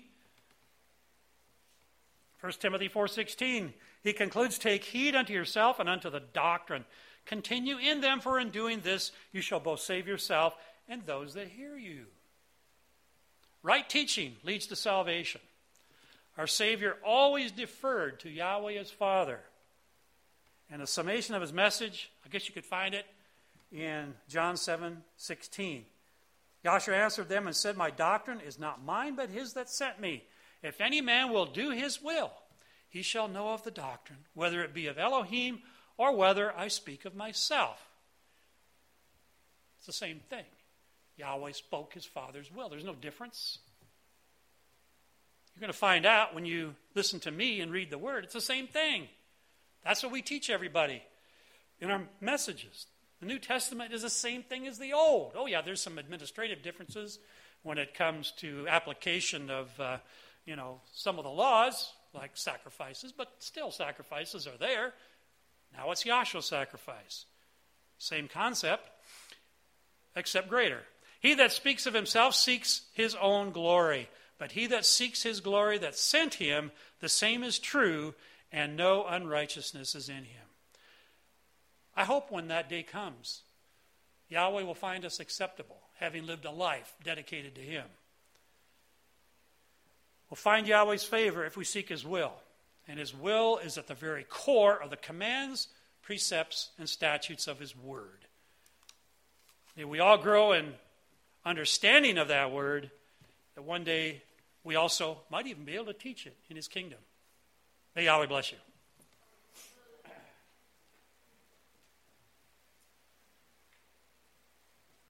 1 Timothy 4:16, he concludes, take heed unto yourself and unto the doctrine. Continue in them, for in doing this you shall both save yourself and those that hear you. Right teaching leads to salvation. Our Savior always deferred to Yahweh his Father. And the summation of his message, I guess you could find it in John 7:16. Yahshua answered them and said, my doctrine is not mine, but his that sent me. If any man will do his will, he shall know of the doctrine, whether it be of Elohim or whether I speak of myself. It's the same thing. Yahweh spoke his Father's will. There's no difference. You're going to find out when you listen to me and read the Word. It's the same thing. That's what we teach everybody in our messages. The New Testament is the same thing as the Old. Oh, yeah, there's some administrative differences when it comes to application of, some of the laws, like sacrifices, but still sacrifices are there. Now it's Yahshua's sacrifice. Same concept, except greater. He that speaks of himself seeks his own glory. But he that seeks his glory that sent him, the same is true, and no unrighteousness is in him. I hope when that day comes, Yahweh will find us acceptable, having lived a life dedicated to him. We'll find Yahweh's favor if we seek his will. And his will is at the very core of the commands, precepts, and statutes of his word. May we all grow in understanding of that word, that one day we also might even be able to teach it in his kingdom. May Yahweh bless you.